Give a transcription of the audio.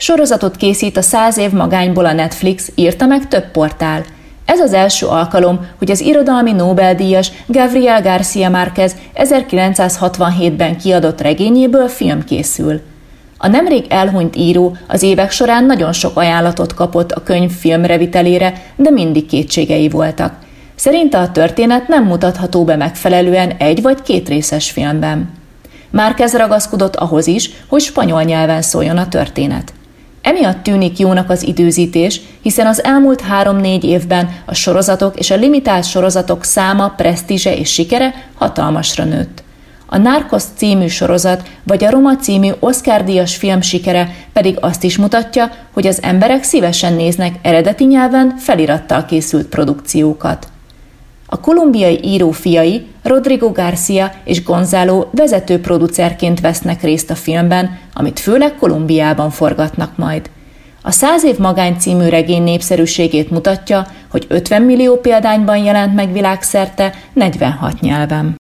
Sorozatot készít a 100 év magányból a Netflix, írta meg több portál. Ez az első alkalom, hogy az irodalmi Nobel-díjas Gabriel García Márquez 1967-ben kiadott regényéből film készül. A nemrég elhunyt író az évek során nagyon sok ajánlatot kapott a könyv filmrevitelére, de mindig kétségei voltak. Szerinte a történet nem mutatható be megfelelően egy vagy két részes filmben. Márquez ragaszkodott ahhoz is, hogy spanyol nyelven szóljon a történet. Emiatt tűnik jónak az időzítés, hiszen az elmúlt 3-4 évben a sorozatok és a limitált sorozatok száma, presztízse és sikere hatalmasra nőtt. A Narcos című sorozat vagy a Roma című Oscar-díjas film sikere pedig azt is mutatja, hogy az emberek szívesen néznek eredeti nyelven felirattal készült produkciókat. A kolumbiai író fiai, Rodrigo García és Gonzalo vezető producerként vesznek részt a filmben, amit főleg Kolumbiában forgatnak majd. A 100 év magány című regény népszerűségét mutatja, hogy 50 millió példányban jelent meg világszerte 46 nyelven.